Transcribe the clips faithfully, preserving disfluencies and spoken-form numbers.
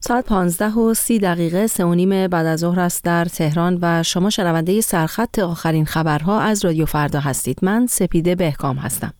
ساعت پانزده و سی دقیقه سه و نیم بعد از ظهر است در تهران و شما شنونده سرخط آخرین خبرها از رادیو فردا هستید. من سپیده بهکام هستم.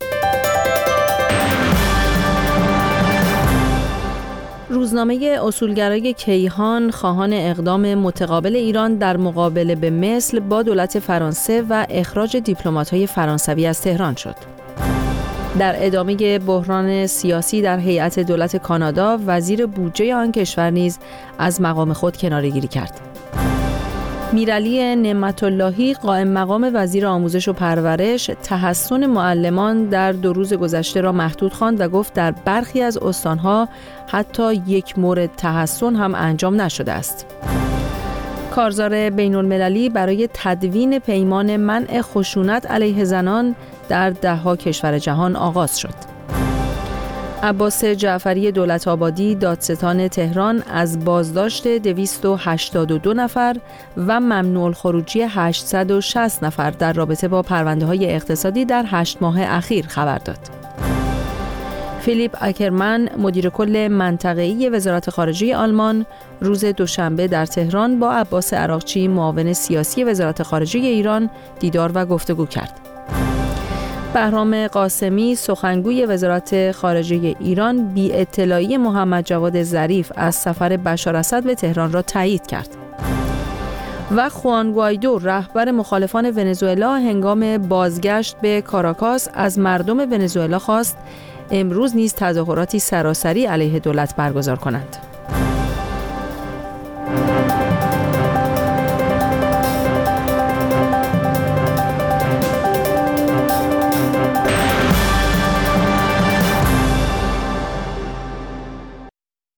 روزنامه اصولگرای کیهان خواهان اقدام متقابل ایران در مقابله به مثل با دولت فرانسه و اخراج دیپلمات‌های فرانسوی از تهران شد. در ادامه بحران سیاسی در هیئت دولت کانادا، وزیر بودجه آن کشور نیز از مقام خود کناره‌گیری کرد. میرعلی نعمت‌اللهی قائم مقام وزیر آموزش و پرورش تحسن معلمان در دو روز گذشته را محدود خواند و گفت در برخی از استان‌ها حتی یک مورد تحسن هم انجام نشده است. کارزار بین‌المللی برای تدوین پیمان منع خشونت علیه زنان در ده‌ها کشور جهان آغاز شد. عباس جعفری دولت‌آبادی دادستان تهران از بازداشت دویست و هشتاد و دو نفر و ممنوع الخروجی هشتصد و شصت نفر در رابطه با پرونده‌های اقتصادی در هشت ماه اخیر خبر داد. فیلیپ اکرمن مدیر کل منطقه‌ای وزارت خارجه آلمان روز دوشنبه در تهران با عباس عراقچی معاون سیاسی وزارت خارجه ایران دیدار و گفتگو کرد. بهرام قاسمی سخنگوی وزارت خارجه ایران بی اطلاعی محمد جواد ظریف از سفر بشار اسد به تهران را تایید کرد. و خوان گوایدو رهبر مخالفان ونزوئلا هنگام بازگشت به کاراکاس از مردم ونزوئلا خواست امروز نیز تظاهراتی سراسری علیه دولت برگزار کنند.